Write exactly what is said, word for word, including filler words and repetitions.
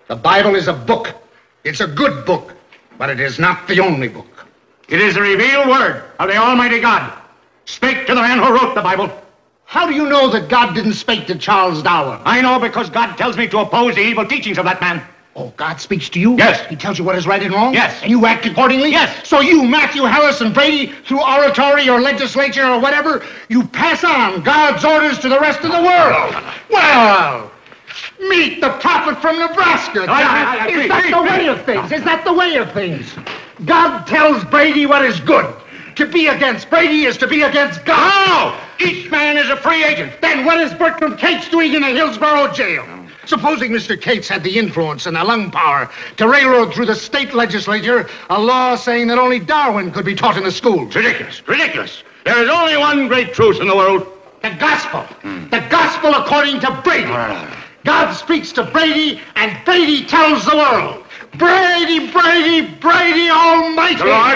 The Bible is a book. It's a good book, but it is not the only book. It is the revealed word of the Almighty God. Speak to the man who wrote the Bible. How do you know that God didn't speak to Charles Darwin? I know because God tells me to oppose the evil teachings of that man. Oh, God speaks to you? Yes. He tells you what is right and wrong? Yes. And you act accordingly? Yes. So you, Matthew Harrison Brady, through oratory or legislature or whatever, you pass on God's orders to the rest of the world. Well, meet the prophet from Nebraska. I, I, I, is please, that please, the please. way of things? Is that the way of things? God tells Brady what is good. To be against Brady is to be against God. No! Each man is a free agent. Then what is Bertram Cates doing in the Hillsborough jail? Supposing Mister Cates had the influence and the lung power to railroad through the state legislature a law saying that only Darwin could be taught in the schools. Ridiculous, ridiculous. There is only one great truth in the world. The gospel. The gospel according to Brady. God speaks to Brady, and Brady tells the world. Brady, Brady, Brady Almighty. The Lord